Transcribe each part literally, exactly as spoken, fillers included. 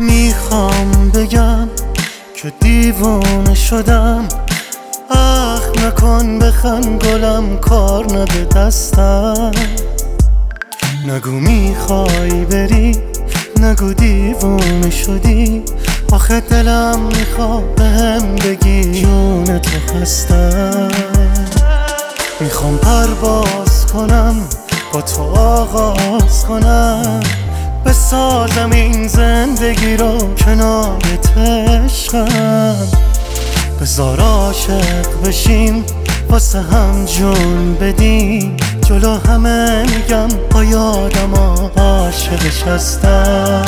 میخوام بگم که دیوانه شدم. اخ نکن بخند گلم، کار نده دستم. نگو میخوای بری، نگو دیوانه شدی. آخه دلم میخواد بهم بگی جون تو هستم. میخوام پرواز کنم، با تو آغاز کنم، بسازم این زندگی رو کنارت عشقم. بذار عاشق بشیم، واسه هم جون بدیم. جلو همه میگم با یادم عاشقش هستم.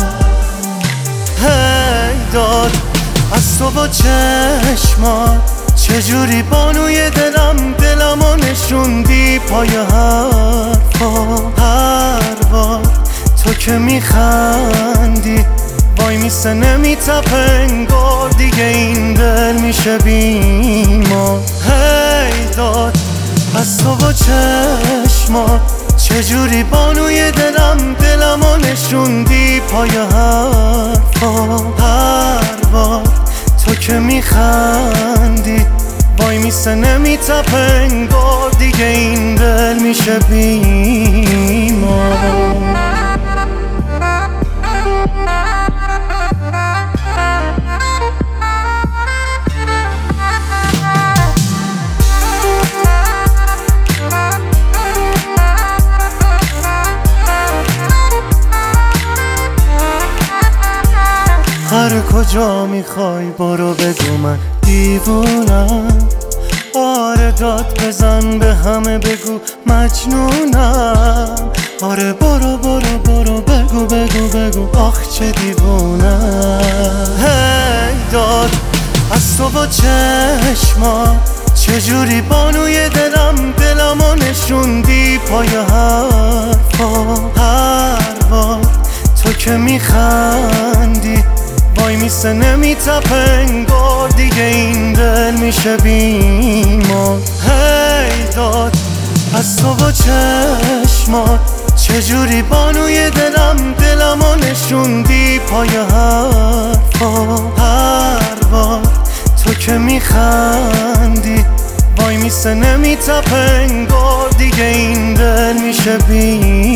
هی داد از تو با چشمات، چجوری بانوی دلم دلمو نشوندی پای حرفا. هر بار تو که میخندی وای میسه نمیتپه انگار دیگه این دل میشه بیمار. هی داد از تو با چشمات، چجوری بانوی دلم دلمو نشوندی پای حرفا. هر بار تو که میخندی وای میسه نمیتپه انگار دیگه این دل میشه بیمار. هر کجا میخوای برو بگو من دیوونم. آره داد بزن به همه بگو مجنونم. آره برو برو برو بگو بگو بگو آخ چه دیوونم. هی داد از تو با چشمات، چجوری بانوی دلم دلمو نشوندی پای حرفا. هر بار تو که میخندی وای میسه نمیتپه انگار دیگه این دل میشه بیمار. هی داد از تو با چشمات، چجوری بانوی دلم دلمو نشوندی پای حرفا. هر بار تو که میخندی وای میسه نمیتپه انگار دیگه این دل میشه بیمار.